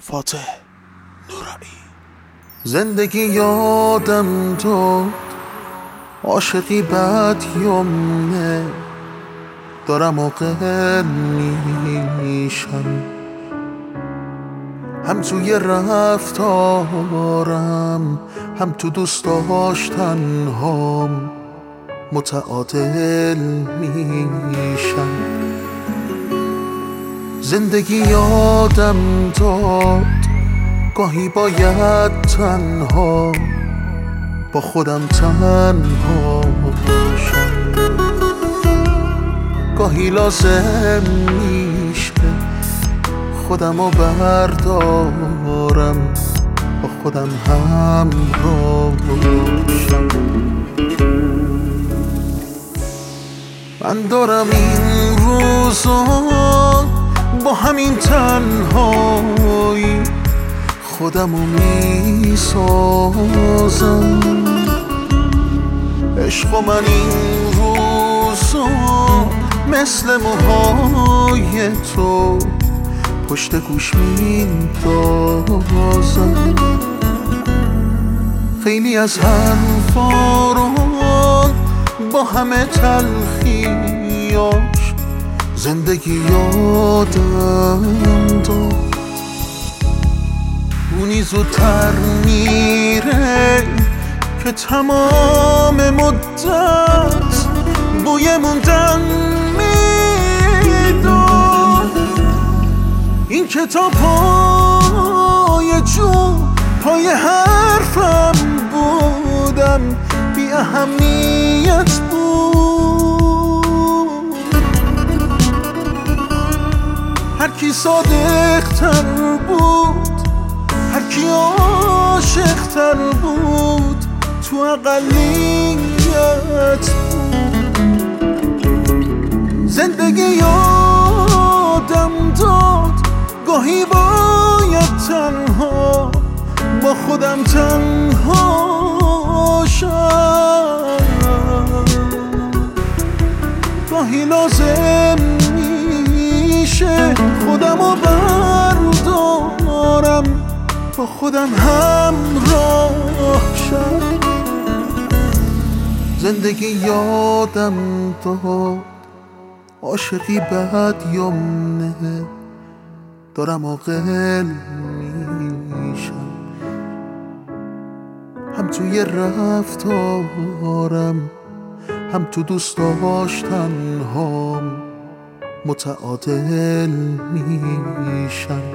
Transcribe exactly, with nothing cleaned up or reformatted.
فاتح نورایی. زندگی یادم داد عاشقی بد یمنه، دارم عاقل میشم، هم توی رفتارم هم تو دوست داشتن هام متعادل میشم. زندگی یادم داد گاهی باید تنها با خودم تنها باشم، گاهی لازم میشه خودمو بردارم با خودم همراه باشم. من دارم این روزا با همین تنهایی خودمو میسازم. عشق و من این روزا مثل موهای تو پشت گوش میندازم. خیلی از حرفا رو با همه تلخیاش زندگی یادم داد. اونی زودتر میره که تمام مدت بوی موندن میداد. این کتاب پای جون پای حرفم بودم بی اهمیت بود. هر کی صادق تر بود، هر کی عاشق تر بود، تو اقلیت بود. زندگی یادم داد گاهی باید تنها با خودم تنها شم، گاهی لازم میشه خودمو بردارم با خودم همراه شم. زندگی یادم داد عاشقی بد یمنه، دارم عاقل میشم، هم توی رفتارم هم تو دوست داشتن هام متعادل میشم.